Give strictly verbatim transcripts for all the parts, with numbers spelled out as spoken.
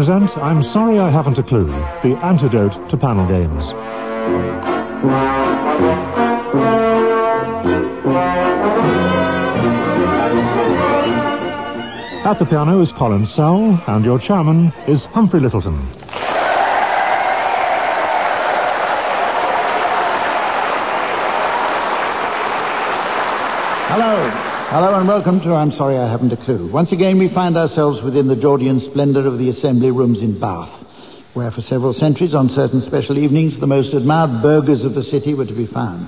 present I'm Sorry I Haven't a Clue, the antidote to panel games. At the piano is Colin Sell, and your chairman is Humphrey Littleton. Hello. Hello and welcome to I'm Sorry I Haven't a Clue. Once again we find ourselves within the Georgian splendour of the Assembly Rooms in Bath, where for several centuries on certain special evenings the most admired burgers of the city were to be found.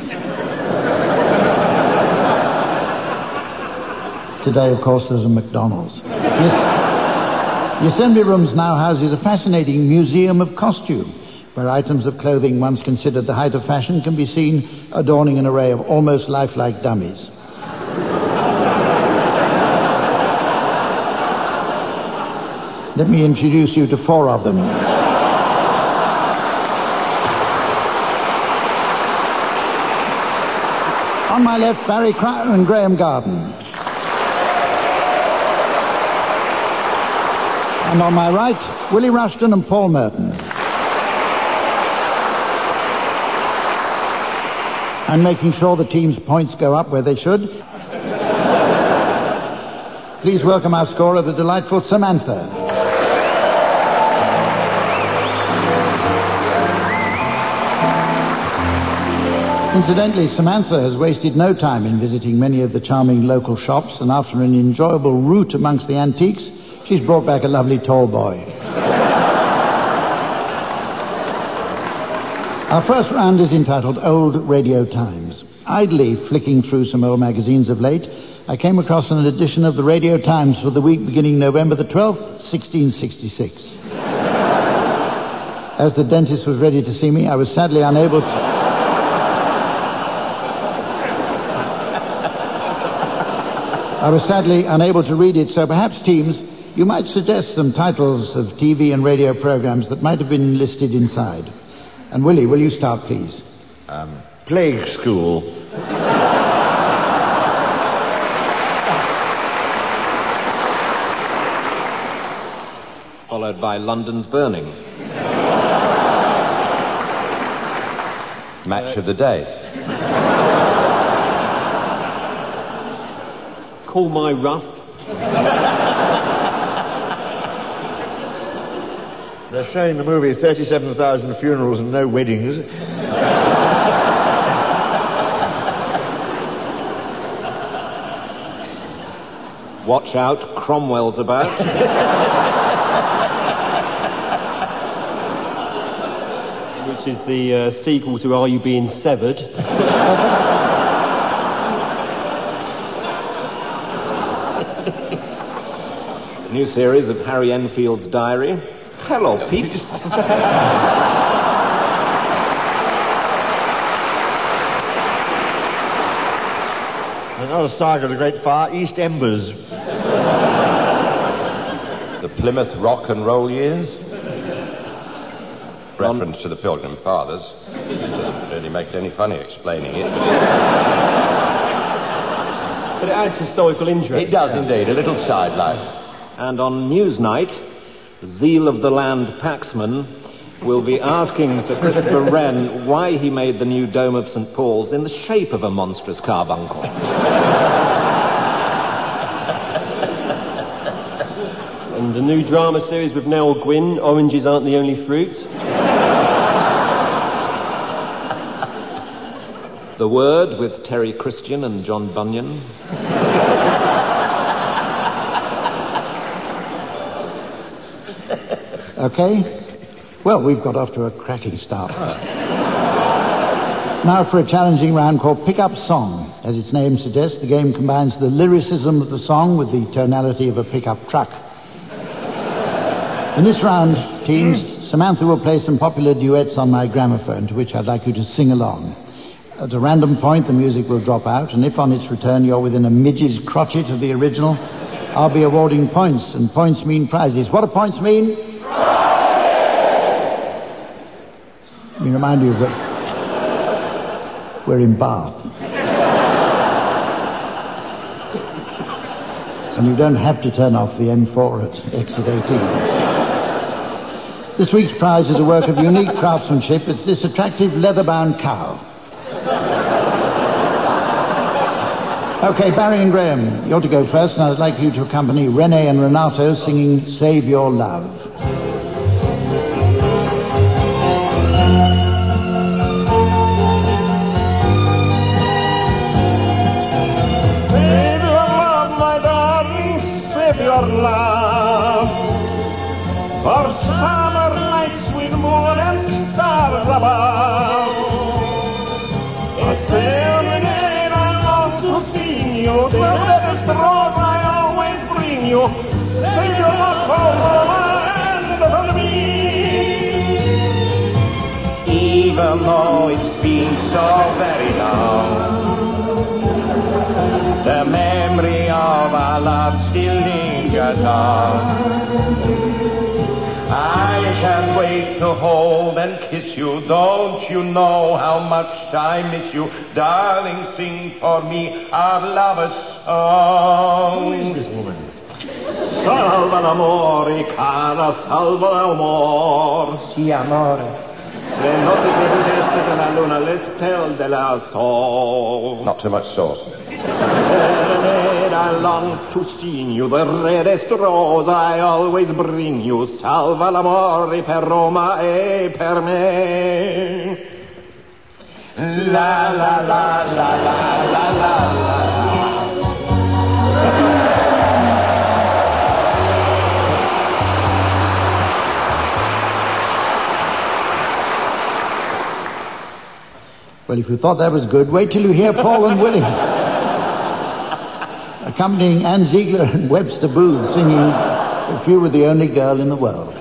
Today, of course, there's a McDonald's. Yes. The Assembly Rooms now houses a fascinating museum of costume, where items of clothing once considered the height of fashion can be seen adorning an array of almost lifelike dummies. Let me introduce you to four of them. On my left, Barry Cryer and Graham Garden. And on my right, Willie Rushton and Paul Merton. And making sure the team's points go up where they should, please welcome our scorer, the delightful Samantha. Incidentally, Samantha has wasted no time in visiting many of the charming local shops, and after an enjoyable route amongst the antiques, she's brought back a lovely tall boy. Our first round is entitled Old Radio Times. Idly flicking through some old magazines of late, I came across an edition of the Radio Times for the week beginning November the twelfth, sixteen sixty-six. As the dentist was ready to see me, I was sadly unable to... I was sadly unable to read it, so perhaps, teams, you might suggest some titles of T V and radio programs that might have been listed inside. And Willie, will you start, please? Um, Plague School. Followed by London's Burning. Match of the Day. Call My Rough. They're showing the movie thirty-seven thousand Funerals and No Weddings. Watch out, Cromwell's about. Which is the uh, sequel to Are You Being Severed? New series of Harry Enfield's Diary. Hello, peeps. Another saga of the Great Fire, East Embers. The Plymouth Rock and Roll Years. Reference to the Pilgrim Fathers. It doesn't really make it any funny explaining it. But it adds historical interest. It does indeed, a little sideline. And on Newsnight, Zeal of the Land Paxman will be asking Sir Christopher Wren why he made the new dome of Saint Paul's in the shape of a monstrous carbuncle. And a new drama series with Noel Gwynn, Oranges Aren't the Only Fruit. The Word with Terry Christian and John Bunyan. Okay. Well, we've got off to a cracking start. Now for a challenging round called Pick Up Song. As its name suggests, the game combines the lyricism of the song with the tonality of a pickup truck. In this round, teams, Samantha will play some popular duets on my gramophone, to which I'd like you to sing along. At a random point, the music will drop out, and if on its return you're within a midge's crotchet of the original, I'll be awarding points, and points mean prizes. What do points mean? Let me remind you that we're in Bath. And you don't have to turn off the M four at exit eighteen. This week's prize is a work of unique craftsmanship. It's this attractive leather-bound cow. Okay, Barry and Graham, you're to go first, and I'd like you to accompany Renee and Renato singing Save Your Love. Save your love, my darling, save your love. For summer nights with moon and stars above. A serenade I long to sing you, the latest rose I always bring you. Save your love for Roma and for me. Even though it's been so very long, the memory of our love still lingers on. I can't wait to hold and kiss you. Don't you know how much I miss you? Darling, sing for me our lover's song. Who is this woman? Salva l'amore, cara, salva l'amore. Sì, amore. Le notti più modeste della luna, le stelle della sol. Not too much sauce. Serenade, I long to sing you, the reddest rose I always bring you. Salva l'amore per Roma e per me. La la la la la la la la. Well, if you thought that was good, wait till you hear Paul and Willie. Accompanying Anne Ziegler and Webster Booth singing If You Were the Only Girl in the World.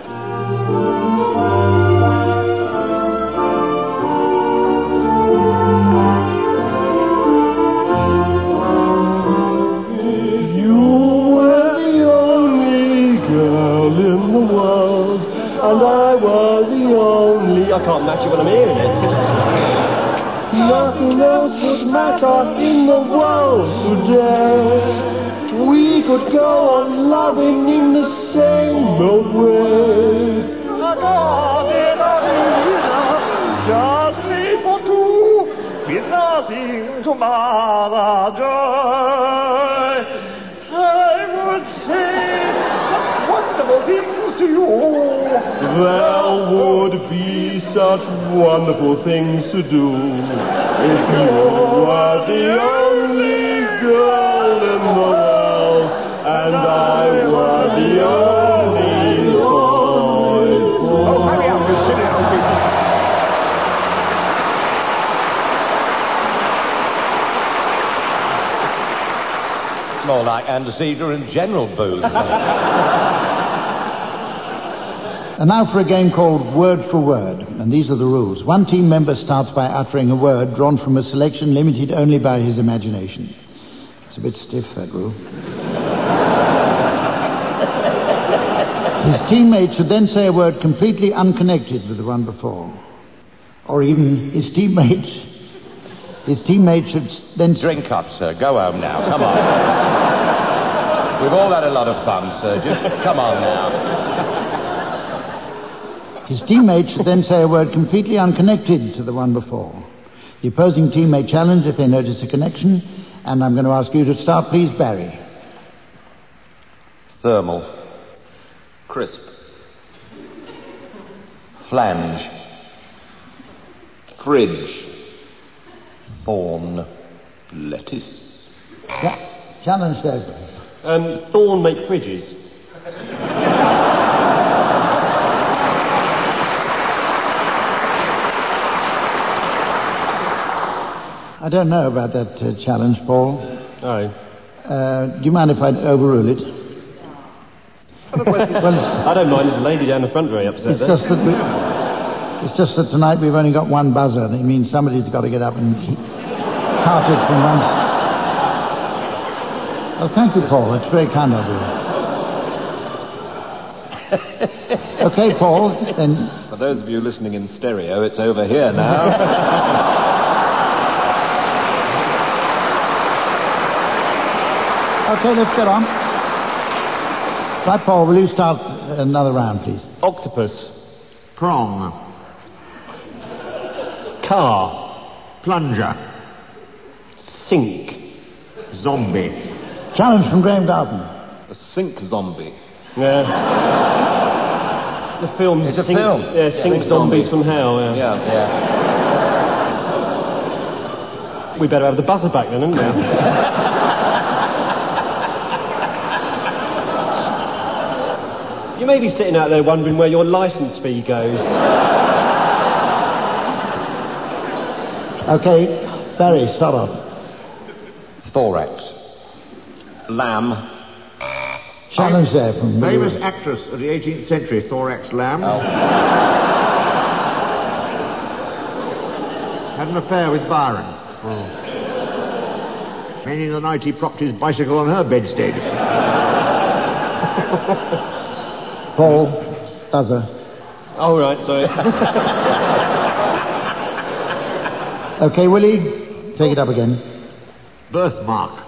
If you were the only girl in the world, and I were the only... I can't match it when I'm hearing it. Nothing else would matter in the world today. We could go on loving in the same old way. Just me for two, with nothing to mar our joy. I would say such wonderful things to you. There would be such wonderful things to do if you were the only girl in the world and I were the only boy. Oh, hurry up, we're sitting down, people. More like Anne Ziegler and General Booth. And now for a game called Word for Word, and these are the rules. One team member starts by uttering a word drawn from a selection limited only by his imagination. It's a bit stiff, that rule. His teammate should then say a word completely unconnected with the one before. Or even his teammate... His teammate should then... Drink up, sir. Go home now. Come on. We've all had a lot of fun, sir. Just come on now. His teammate should then say a word completely unconnected to the one before. The opposing team may challenge if they notice a connection, and I'm going to ask you to start, please, Barry. Thermal. Crisp. Flange. Fridge. Thorn. Lettuce. Yeah, challenge there, please. Um, Thorn make fridges. I don't know about that uh, challenge, Paul. Oh. Uh, do you mind if I overrule it? Well, it's, I don't mind. There's a lady down the front very upset. it's just that we, it's just that tonight we've only got one buzzer. It means somebody's got to get up and he- cart it from one. Oh, thank you, Paul. It's very kind of you. Okay, Paul. Then For those of you listening in stereo, it's over here now. okay, let's get on. Right, Paul. Will you start another round, please? Octopus. Prong. Car. Plunger. Sink. Zombie. Challenge from Graham Garden. A sink zombie. Yeah. It's a film. It's a Sink- film. Yeah, Sink, Sink Zombies Zombie. from Hell, yeah. Yeah. Yeah. We better have the buzzer back then, hadn't we? You may be sitting out there wondering where your licence fee goes. Okay, Barry, start off. Thorax. Lamb. Challenge there from Famous actress of the eighteenth century, Thorax Lamb. Oh. Had an affair with Byron. Many in the night he propped his bicycle on her bedstead. Paul, buzzer. Oh, right, sorry. Okay, Willie, take it up again. Birthmark.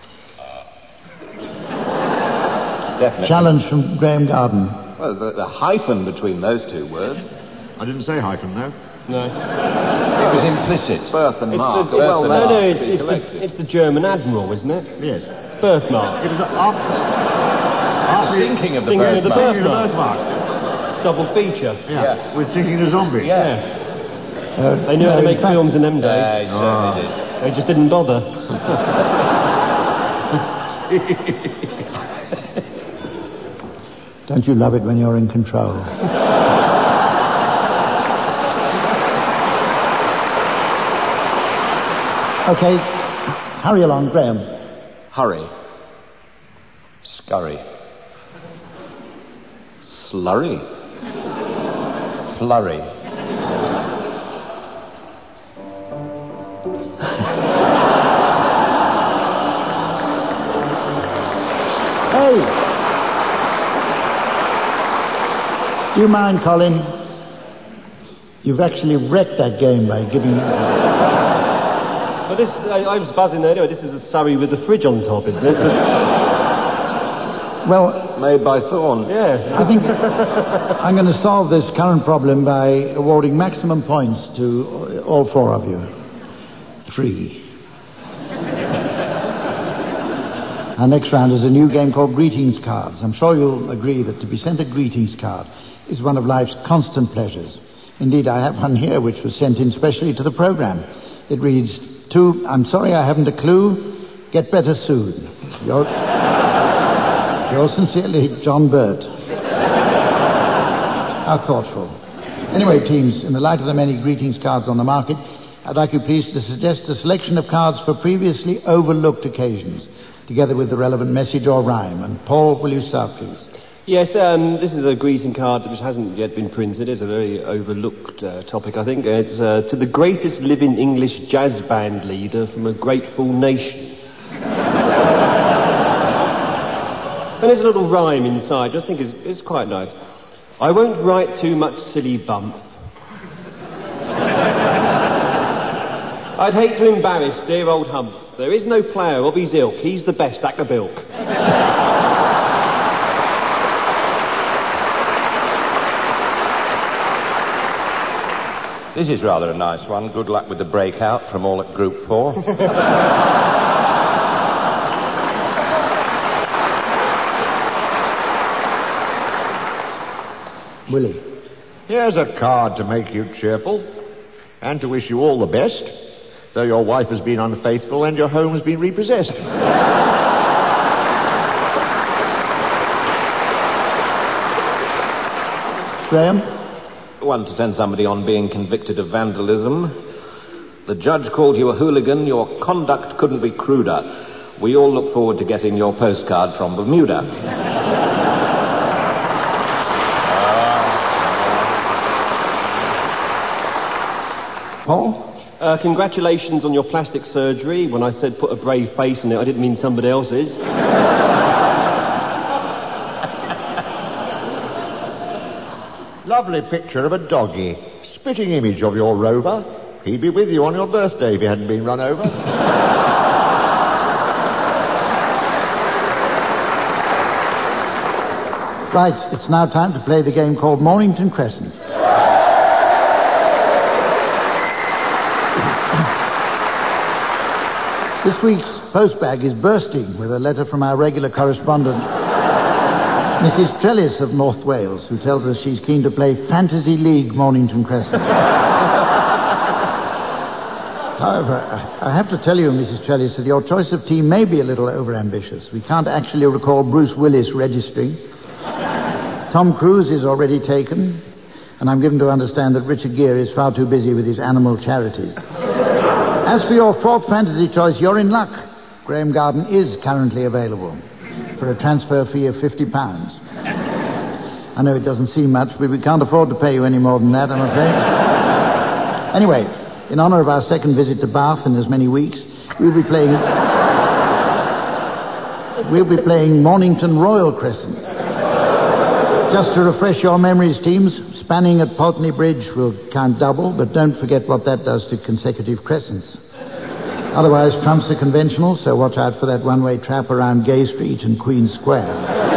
Definitely. Challenge from Graham Garden. Well, there's a, a hyphen between those two words. I didn't say hyphen, though. No. It was implicit. Birth and It's mark. the, well, no, they're no, to it's, be it's, the, collected. it's the German admiral, isn't it? Yes. Birthmark. It was a, after, after Sinking of the Sinking of the birthmark. Sinking of the birthmark. birthmark. Double feature. Yeah. Yeah. With sinking a zombie. Yeah. Uh, They knew how no, to in make fact- films in them Yeah, days. he certainly did. They just didn't bother. Don't you love it when you're in control? Okay, hurry along, Graham. Hurry. Scurry. Slurry. Flurry. Hey! Do you mind, Colin? You've actually wrecked that game by giving... But this, I, I was buzzing there anyway. This is a Surrey with the fridge on top, isn't it? Well, Made by Thorn. Yeah. I think I'm going to solve this current problem by awarding maximum points to all four of you. Three. Our next round is a new game called Greetings Cards. I'm sure you'll agree that to be sent a greetings card is one of life's constant pleasures. Indeed, I have one here which was sent in specially to the program. It reads, to, I'm sorry I haven't a clue, get better soon. Your, yours sincerely, John Burt. How thoughtful. Anyway, teams, in the light of the many greetings cards on the market, I'd like you please to suggest a selection of cards for previously overlooked occasions, together with the relevant message or rhyme. And Paul, will you start, please? Yes, um, this is a greeting card which hasn't yet been printed. It's a very overlooked uh, topic, I think. It's uh, to the greatest living English jazz band leader from a grateful nation. And there's a little rhyme inside, which I think is, is quite nice. I won't write too much silly bump. I'd hate to embarrass dear old Hump. There is no player of his ilk. He's the best at the bilk. This is rather a nice one. Good luck with the breakout from all at Group Four. Willie. Here's a card to make you cheerful and to wish you all the best, though your wife has been unfaithful and your home has been repossessed. Graham? One to send somebody on being convicted of vandalism. The judge called you a hooligan. Your conduct couldn't be cruder. We all look forward to getting your postcard from Bermuda. Paul? Uh, congratulations on your plastic surgery. When I said put a brave face in it, I didn't mean somebody else's. Lovely picture of a doggy. Spitting image of your rover. He'd be with you on your birthday if he hadn't been run over. Right, it's now time to play the game called Mornington Crescent. This week's postbag is bursting with a letter from our regular correspondent, Missus Trellis of North Wales, who tells us she's keen to play Fantasy League Mornington Crescent. However, I have to tell you, Missus Trellis, that your choice of team may be a little overambitious. We can't actually recall Bruce Willis registering. Tom Cruise is already taken, and I'm given to understand that Richard Gere is far too busy with his animal charities. As for your fourth fantasy choice, you're in luck. Graham Garden is currently available for a transfer fee of fifty pounds. I know it doesn't seem much, but we can't afford to pay you any more than that, I'm afraid. Anyway, in honour of our second visit to Bath in as many weeks, we'll be playing... we'll be playing Mornington Royal Crescent. Just to refresh your memories, teams, spanning at Pulteney Bridge will count double, but don't forget what that does to consecutive crescents. Otherwise, trumps are conventional, so watch out for that one-way trap around Gay Street and Queen Square.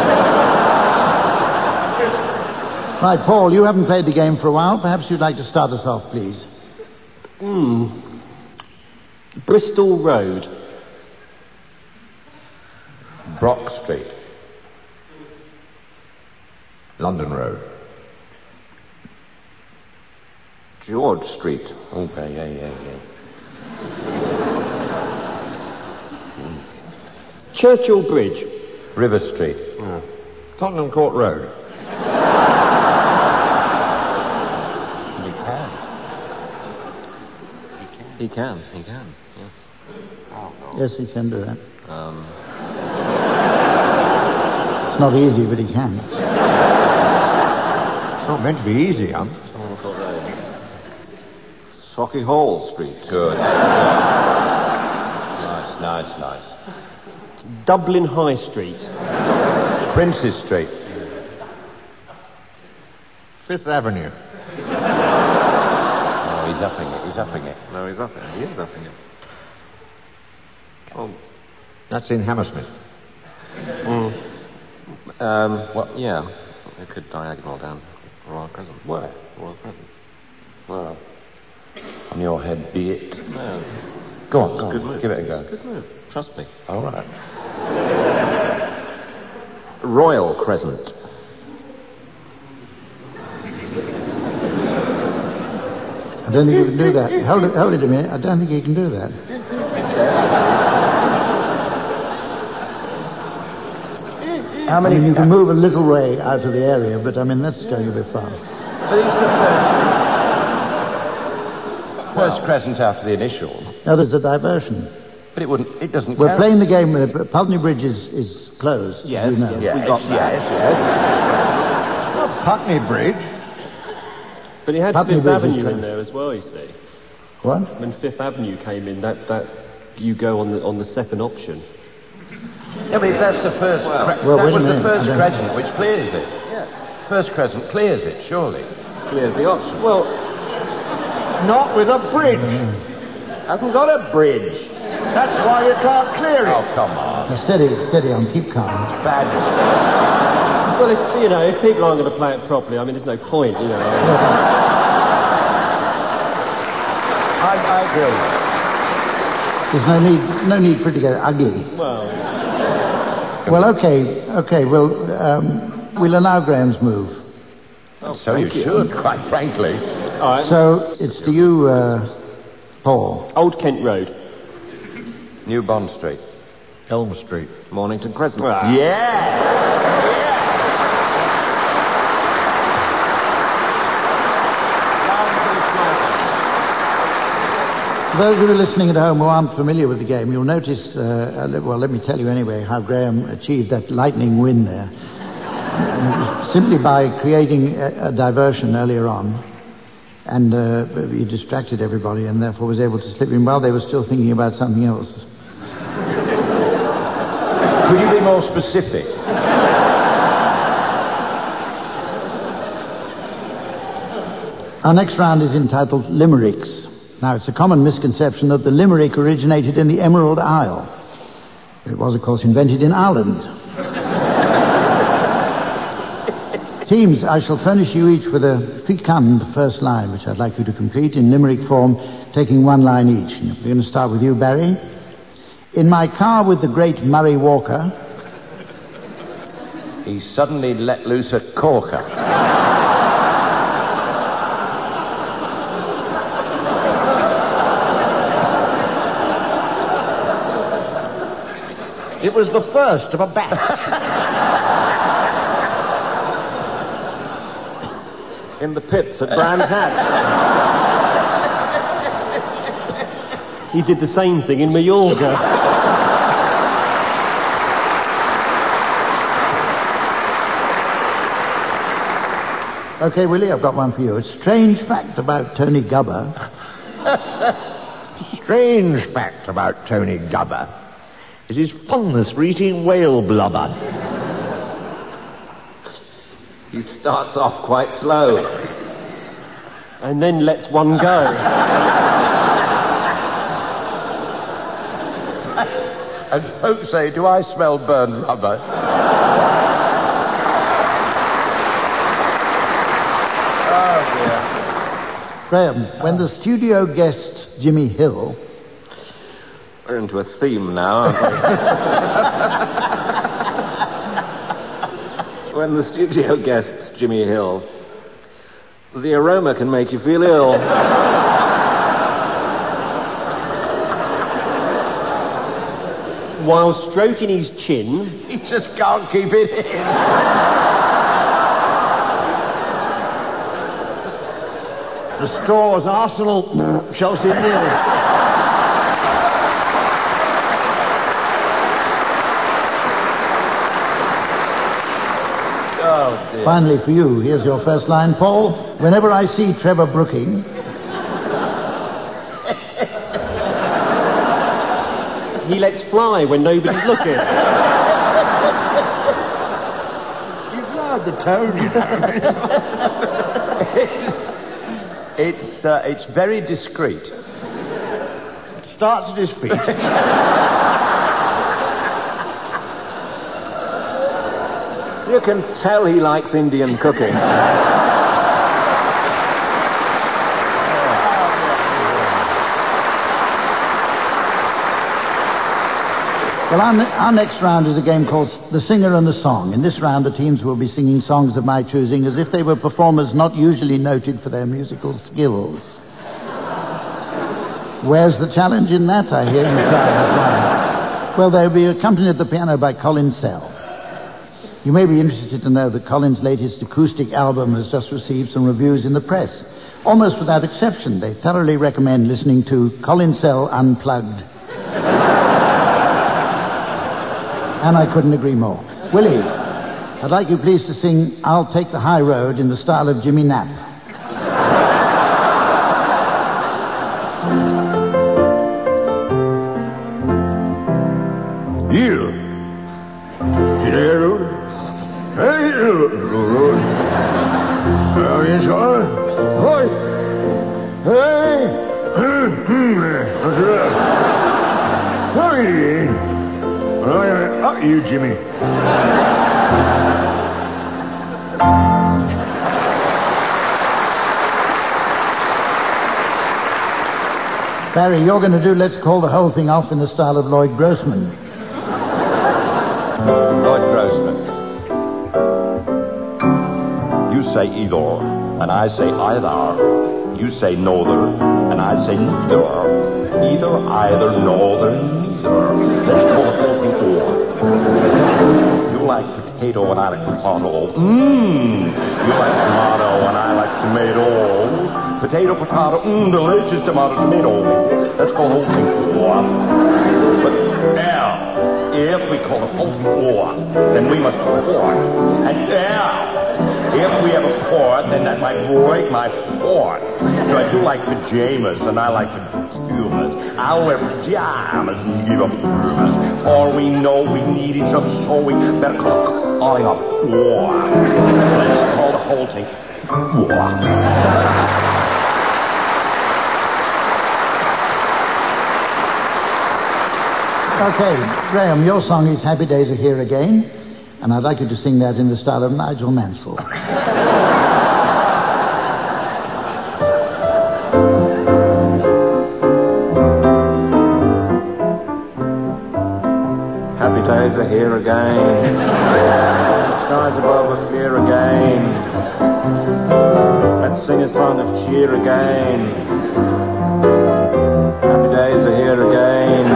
Right, Paul, you haven't played the game for a while. Perhaps you'd like to start us off, please. Hmm. Bristol Road. Brock Street. London Road. George Street. Okay, yeah, yeah, yeah. Churchill Bridge. River Street. Oh. Tottenham Court Road. He can. He can, he can, yes. Yes, he can do that. Um, It's not easy, but he can. It's not meant to be easy, um. Tottenham Court Road. Socky Hall Street. Good. Nice, nice, nice. Dublin High Street. Princes Street. Fifth Avenue. Oh, he's upping it, he's upping it. No, he's upping it. He is upping it. Oh, That's in Hammersmith. mm. Um, well, yeah. We could diagonal down Royal Crescent. Where? Royal Crescent. Well, on your head be it. No. Go on, go Good on. move. Give it a go. Good move. Trust me. All right. Royal Crescent. I don't think you can do that. Hold it, hold it a minute. I don't think you can do that. How I many... mean, you can move a little way out of the area, but I mean, that's going a bit far. But it's the first... First crescent after the initial. Now, there's a diversion. But it wouldn't... It doesn't We're count. playing the game. Uh, Pulteney Bridge is, is closed. as Yes, you know. yes. Yes, We got that. yes, yes. Putney Bridge. But he had Putney Fifth Bridge is Avenue closed. in there as well, you see. What? When Fifth Avenue came in, that, that you go on the on the second option. Yeah, but if that's the first... cre- Well, that wait a was the minute, first I don't- crescent, which clears it. Yeah. First crescent clears it, surely. Clears the option. Well, not with a bridge. Hasn't got a bridge. That's why you can't clear it. Oh, come on. Now, steady, steady on. Keep calm. Bad. Well, if, you know, if people aren't going to play it properly, I mean, there's no point, you know. I, I agree. There's no need, no need for it to get ugly. Well, Well, okay, okay. Well, um, we'll allow Graham's move. So you should, quite frankly. all right. So it's to you, uh, Paul. Old Kent Road. New Bond Street. Elm Street. Mornington Crescent. Yeah! For those of you listening at home who aren't familiar with the game, you'll notice, uh, well, let me tell you anyway, how Graham achieved that lightning win there. And simply by creating a, a diversion earlier on, and uh, he distracted everybody and therefore was able to slip in while they were still thinking about something else. Could you be more specific? Our next round is entitled Limericks. Now, it's a common misconception that the limerick originated in the Emerald Isle. It was, of course, invented in Ireland. Teams, I shall furnish you each with a fecund first line, which I'd like you to complete in limerick form, taking one line each. We're going to start with you, Barry. In my car with the great Murray Walker, he suddenly let loose a corker. It was the first of a batch. In the pits at Brands Hatch. He did the same thing in Mallorca. Okay, Willie, I've got one for you. A strange fact about Tony Gubber. Strange fact about Tony Gubber is his fondness for eating whale blubber. He starts off quite slow. And then lets one go. And folks say, do I smell burned rubber? Oh, dear. Graham, when the studio guest Jimmy Hill... We're into a theme now, aren't we? When the studio guests Jimmy Hill, the aroma can make you feel ill. While stroking his chin... He just can't keep it in. The scores: Arsenal, Chelsea nil. Oh, dear. Finally, for you, here's your first line, Paul. Whenever I see Trevor Brooking... He lets fly when nobody's looking. You've lowered the tone, you know. It's, uh, it's very discreet. It starts at his feet. You can tell he likes Indian cooking. Well, our, ne- our next round is a game called The Singer and the Song. In this round, the teams will be singing songs of my choosing as if they were performers not usually noted for their musical skills. Where's the challenge in that, I hear you cry. Well, they'll be accompanied at the piano by Colin Sell. You may be interested to know that Colin's latest acoustic album has just received some reviews in the press. Almost without exception, they thoroughly recommend listening to Colin Sell Unplugged. And I couldn't agree more. Willie, I'd like you please to sing I'll Take the High Road in the style of Jimmy Knapp. You. Road. Hey, road. Oh, yes, sir. Right. Hey. What's that? Hey. Up you, Jimmy. Barry, you're going to do Let's Call the Whole Thing Off in the style of Lloyd Grossman. Lloyd Grossman. You say either, and I say either. You say neither, and I say neither. Either, either, neither, neither. Let's call the whole thing off. You like potato and I like potato. Mmm. You like tomato and I like tomato. Potato, potato, mmm, delicious tomato, tomato. Let's call the whole thing off. But now, if we call the whole thing off, then we must port. And now, if we have a port, then that might break my port. So I do like pajamas and I like pajamas. I'll wear pajamas and give up pajamas. For we know we need each other, so we better call calling off war. Let's call the whole thing war. Okay, Graham, your song is Happy Days Are Here Again, and I'd like you to sing that in the style of Nigel Mansell. are here again. The skies above are clear again. Let's sing a song of cheer again. Happy days are here again.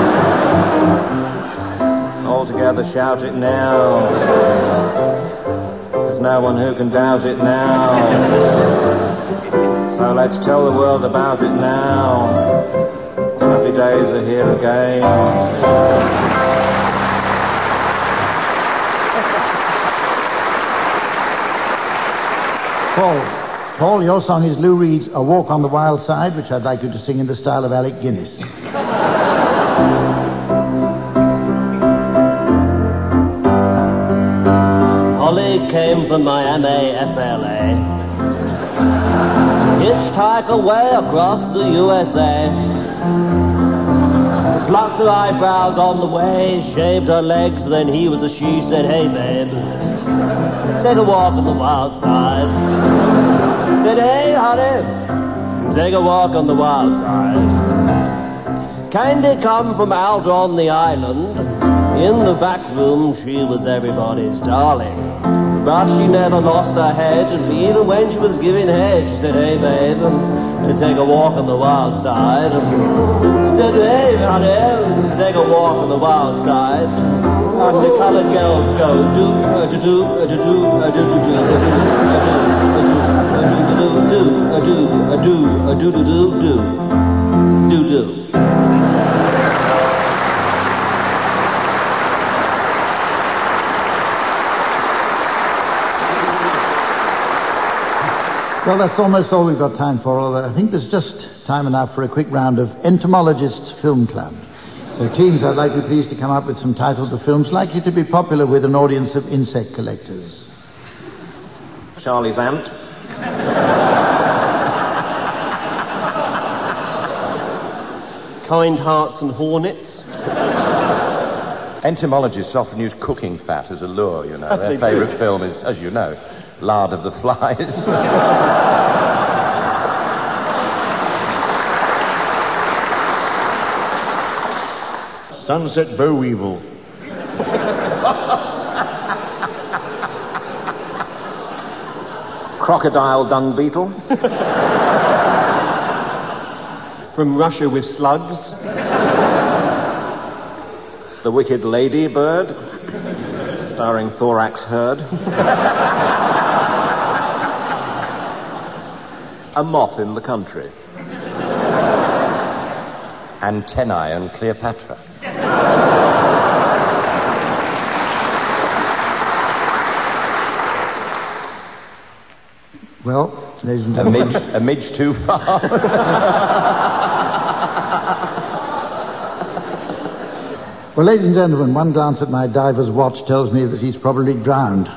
All together shout it now. There's no one who can doubt it now. So let's tell the world about it now. Happy days are here again. Paul, Paul, your song is Lou Reed's A Walk on the Wild Side, which I'd like you to sing in the style of Alec Guinness. Holly came from Miami, F L A. Hitchhike away across the U S A. Plucked her eyebrows on the way, shaved her legs, then he was a she, said, hey babe, take a walk on the wild side. Said, hey honey, take a walk on the wild side. Kinda come from out on the island. In the back room she was everybody's darling. But she never lost her head, and even when she was giving head, she said, hey babe, take a walk on the wild side. She said, hey honey, take a walk on the wild side. And the colored girls go do a do do a do do a do do do a do a do a do do do do do do. Well, that's almost all we've got time for, although I think there's just time enough for a quick round of Entomologists Film Club. So, teams, I'd like you please to come up with some titles of films likely to be popular with an audience of insect collectors. Charlie's Ant. Kind Hearts and Hornets. Entomologists often use cooking fat as a lure, you know. Their favourite film is, as you know, Lard of the Flies. Sunset boll weevil. Crocodile dung beetle. From Russia with Slugs. The Wicked Lady Bird, starring Thorax Hurd. A Moth in the Country. Antennae and Cleopatra. Well, ladies and A gentlemen... midge, a midge too far. Well, ladies and gentlemen, one glance at my diver's watch tells me that he's probably drowned.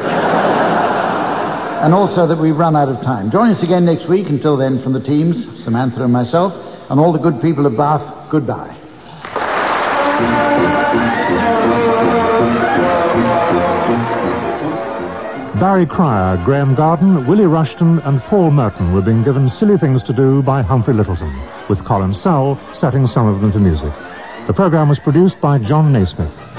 And also that we've run out of time. Join us again next week. Until then, from the teams, Samantha and myself, and all the good people of Bath, goodbye. Barry Cryer, Graham Garden, Willie Rushton and Paul Merton were being given silly things to do by Humphrey Lyttelton, with Colin Sowell setting some of them to music. The programme was produced by John Naismith.